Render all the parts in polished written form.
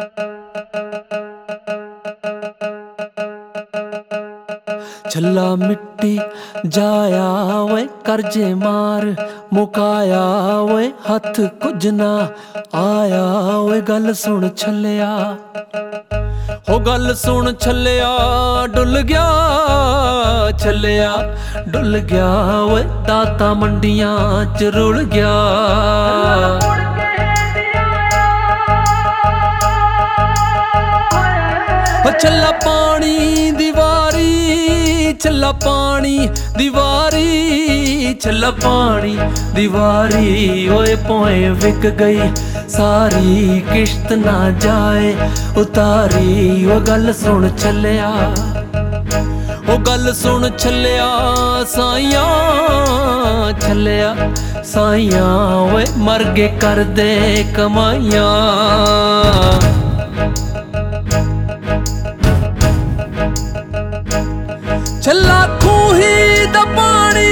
छल्ला मिट्टी जाया वे करजे मार मुकाया वे हथ कुछ ना आया वे गल सुन छलिया हो गल सुन छलिया डुल गया छलिया डुल गया वे दाता मंडियां च रुल गया छल्ला पानी दीवारी छल्ला पानी दीवारी छल्ला पानी दीवारी ओए पोए विक गई सारी किश्त ना जाए उतारी ओ गल सुन छलिया ओ गल सुन छलिया साइया छलिया साइया ओए मर गए कर दे कमाइया छल्ला खूही दा पानी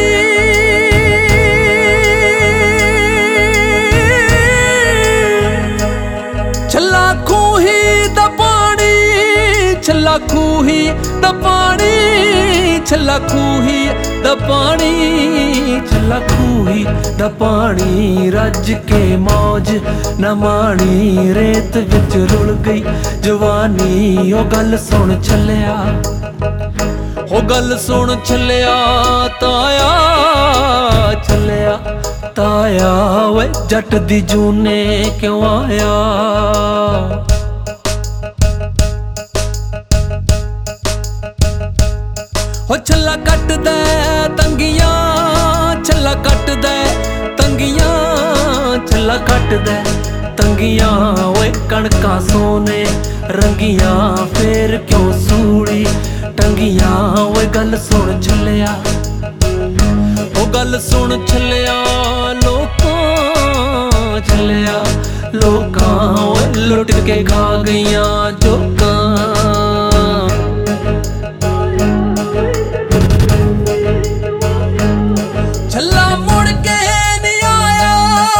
छल्ला खूही दा पानी छल्ला खूही दा पानी छल्ला खूही दा पानी छल्ला खूही दा पानी रज के मौज न माणी रेत विच रुल गई जवानी ओ गल सुन छलिया हो गल सुन छलिया ताया छलिया ताया वे जट दी जूने क्यों आया हो छल्ला कट दे तंगियां छल्ला कट दे तंगियां छल्ला कट दे तंगियां वे कणका सोने रंगियां फेर क्यों सूड़ी टंगियां ओए गल सुन छलिया ओ गल सुन छलिया लोकां छलिया लोकां ओए लुट के खा गईयां जोकां छल्ला मुड़ के नहीं आया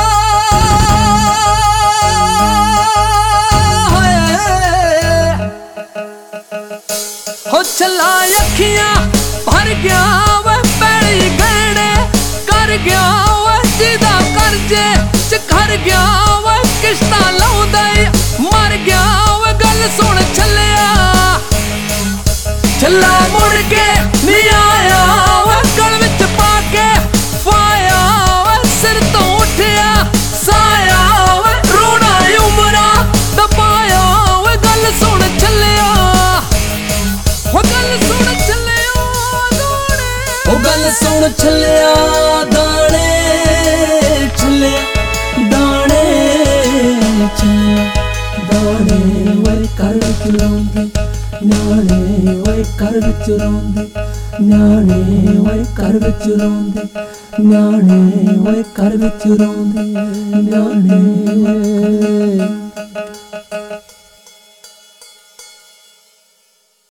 हो छल्ला अखियां भर गया वे पैड़ी गहने कर गया वे जिदा करजे च कर गया वे किश्तां लाउंदा मर गया वे गल सुन छलिया छल्ला मुड़ के नहीं आया वे गल विच पा के फाया वे सिर तो उठिया साया वे रोना उमरा दबाया वे गल सुन छलिया हो गल सुन छलिया दाने हो गल सुन छलिया दाने छलिया दाने छलिया दाने वे कर विच रोंदे न्याणे वे कर विच रोंदे न्याणे वे कर विच रोंदे न्याणे वे कर विच रोंदे न्याणे